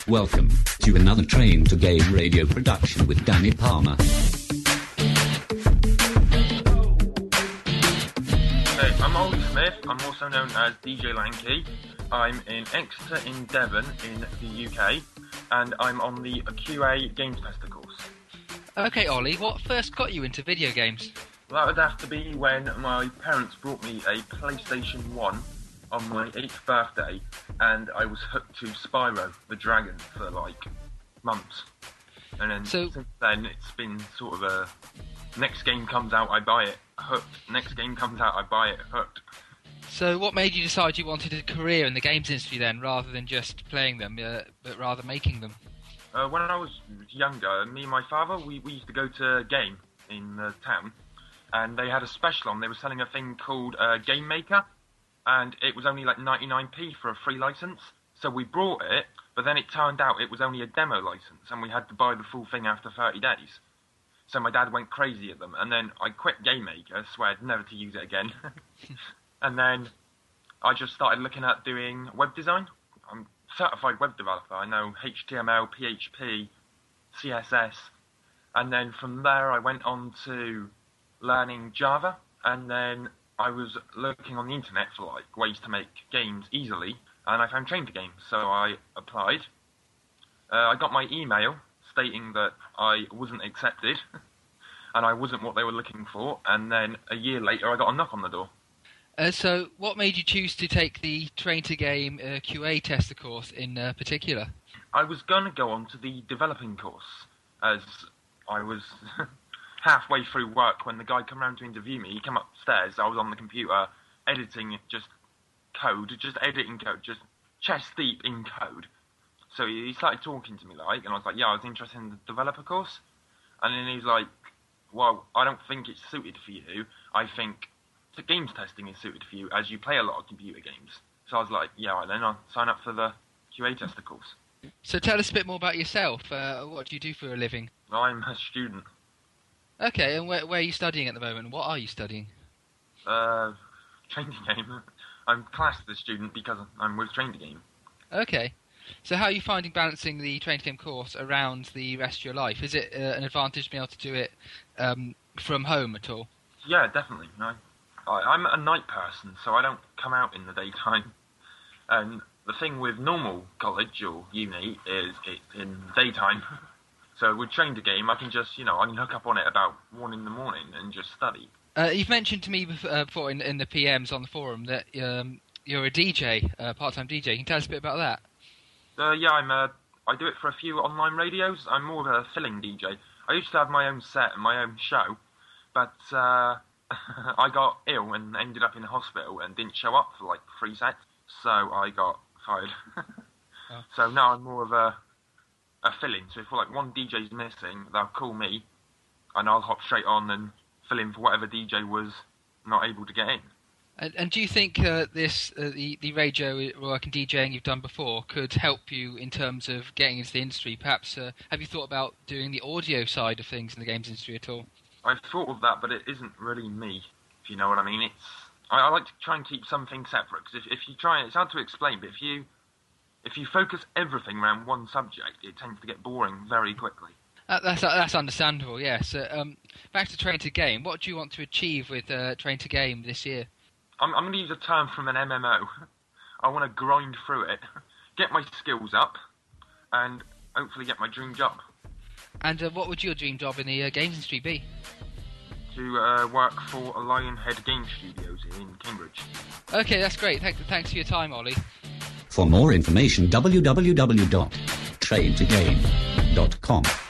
Welcome to another Train to Game radio production with Danny Palmer. Hey, I'm Ollie Smith. I'm also known as DJ Lanky. I'm in Exeter in Devon in the UK, and I'm on the QA Games Tester course. Okay, Ollie, what first got you into video games? That would have to be when my parents brought me a PlayStation 1 on my 8th birthday, and I was hooked to Spyro the Dragon for like months. And then since then it's been sort of a next game comes out, I buy it, hooked. Next game comes out, I buy it, hooked. So what made you decide you wanted a career in the games industry then, rather than just playing them, but rather making them? When I was younger, me and my father, we used to go to Game in the town, and they had a special on. They were selling a thing called Game Maker, and it was only like 99p for a free license. So we brought it, but then it turned out it was only a demo license, and we had to buy the full thing after 30 days. So my dad went crazy at them, and then I quit Game Maker, sweared never to use it again. And then I just started looking at doing web design. I'm a certified web developer. I know HTML, PHP, CSS. And then from there I went on to learning Java, and then I was looking on the internet for like ways to make games easily, and I found Train to Game, so I applied. I got my email stating that I wasn't accepted, and I wasn't what they were looking for, and then a year later I got a knock on the door. So what made you choose to take the Train to Game QA tester course in particular? I was going to go on to the developing course, as I was halfway through work when the guy came around to interview me. He came upstairs, I was on the computer editing just editing code, just chest deep in code. So he started talking to me and I was like, yeah, I was interested in the developer course. And then he was like, well, I don't think it's suited for you. I think the games testing is suited for you, as you play a lot of computer games. So I was like, yeah, then I'll sign up for the QA tester course. So tell us a bit more about yourself. What do you do for a living? I'm a student. Okay, and where are you studying at the moment? What are you studying? Train to Game. I'm classed as a student because I'm with Train to Game. Okay. So how are you finding balancing the Train to Game course around the rest of your life? Is it an advantage to be able to do it from home at all? Yeah, definitely. I'm a night person, so I don't come out in the daytime. And the thing with normal college or uni is it's in the daytime. So with Train to Game, I can just, I can hook up on it about 1 in the morning and just study. You've mentioned to me before in the PMs on the forum that you're a DJ, a part-time DJ. Can you tell us a bit about that? Yeah, I do it for a few online radios. I'm more of a filling DJ. I used to have my own set and my own show, but I got ill and ended up in the hospital and didn't show up for like 3 sets, so I got fired. Oh. So now I'm more of a fill-in. So if like one DJ's missing, they'll call me, and I'll hop straight on and fill in for whatever DJ was not able to get in. And do you think the radio work and DJing you've done before could help you in terms of getting into the industry? Perhaps have you thought about doing the audio side of things in the games industry at all? I've thought of that, but it isn't really me, if you know what I mean. I like to try and keep some things separate, because if you try, it's hard to explain, but if you focus everything around one subject, it tends to get boring very quickly. That's understandable, yes. Back to Train to Game, what do you want to achieve with Train to Game this year? I'm going to use a term from an MMO. I want to grind through it, get my skills up, and hopefully get my dream job. And what would your dream job in the games industry be? To work for Lionhead Game Studios in Cambridge. Okay, that's great. Thanks for your time, Ollie. For more information, www.traintogame.com.